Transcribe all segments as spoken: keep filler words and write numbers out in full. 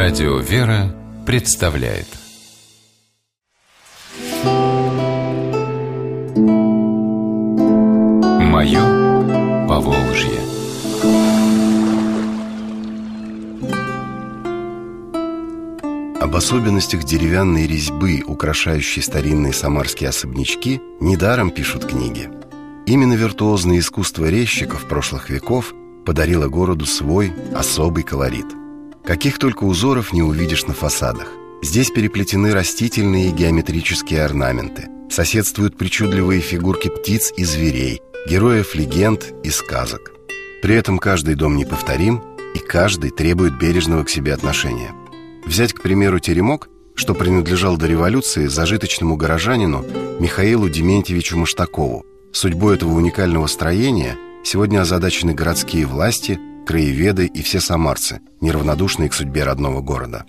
Радио «Вера» представляет «Мое Поволжье». Об особенностях деревянной резьбы, украшающей старинные самарские особнячки, недаром пишут книги. Именно виртуозное искусство резчиков прошлых веков подарило городу свой особый колорит. Каких только узоров не увидишь на фасадах. Здесь переплетены растительные и геометрические орнаменты, соседствуют причудливые фигурки птиц и зверей, героев легенд и сказок. При этом каждый дом неповторим, и каждый требует бережного к себе отношения. Взять, к примеру, теремок, что принадлежал до революции зажиточному горожанину Михаилу Дементьевичу Маштакову. Судьбой этого уникального строения сегодня озадачены городские власти, краеведы и все самарцы, неравнодушные к судьбе родного города.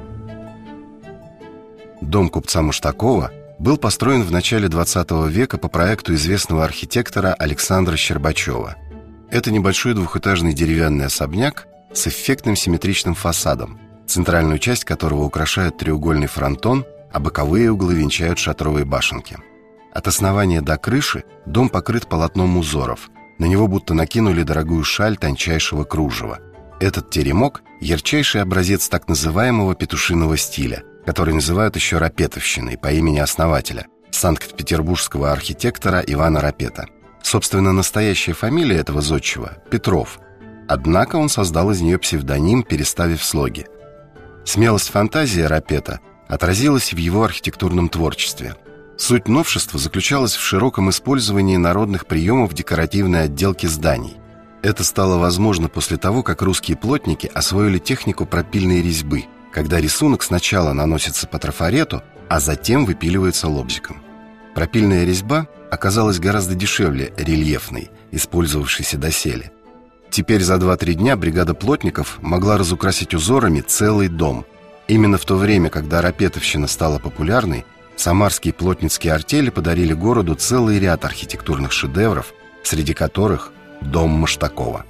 Дом купца Маштакова был построен в начале двадцатого века по проекту известного архитектора Александра Щербачева. Это небольшой двухэтажный деревянный особняк с эффектным симметричным фасадом, центральную часть которого украшает треугольный фронтон, а боковые углы венчают шатровые башенки. От основания до крыши дом покрыт полотном узоров. На него будто накинули дорогую шаль тончайшего кружева. Этот теремок – ярчайший образец так называемого петушиного стиля, который называют еще рапетовщиной по имени основателя, санкт-петербургского архитектора Ивана Рапета. Собственно, настоящая фамилия этого зодчего – Петров. Однако он создал из нее псевдоним, переставив слоги. Смелость фантазии Рапета отразилась в его архитектурном творчестве. Суть новшества заключалась в широком использовании народных приемов декоративной отделки зданий. Это стало возможно после того, как русские плотники освоили технику пропильной резьбы, когда рисунок сначала наносится по трафарету, а затем выпиливается лобзиком. Пропильная резьба оказалась гораздо дешевле рельефной, использовавшейся доселе. Теперь за два-три дня бригада плотников могла разукрасить узорами целый дом. Именно в то время, когда рапетовщина стала популярной, самарские плотницкие артели подарили городу целый ряд архитектурных шедевров, среди которых дом Маштакова.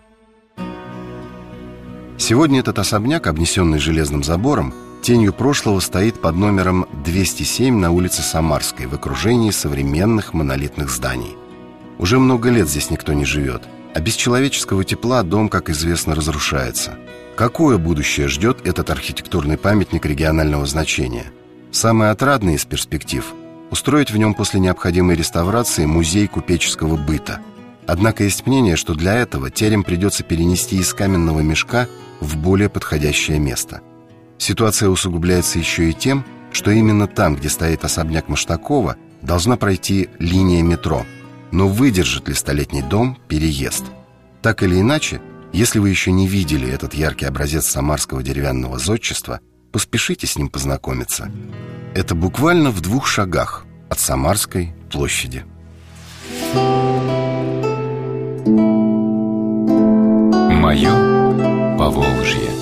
Сегодня этот особняк, обнесенный железным забором, тенью прошлого стоит под номером двести семь на улице Самарской в окружении современных монолитных зданий. Уже много лет здесь никто не живет, а без человеческого тепла дом, как известно, разрушается. Какое будущее ждет этот архитектурный памятник регионального значения? Самое отрадное из перспектив – устроить в нем после необходимой реставрации музей купеческого быта. Однако есть мнение, что для этого терем придется перенести из каменного мешка в более подходящее место. Ситуация усугубляется еще и тем, что именно там, где стоит особняк Маштакова, должна пройти линия метро. Но выдержит ли столетний дом переезд? Так или иначе, если вы еще не видели этот яркий образец самарского деревянного зодчества, поспешите с ним познакомиться. Это буквально в двух шагах от Самарской площади. Мое Поволжье.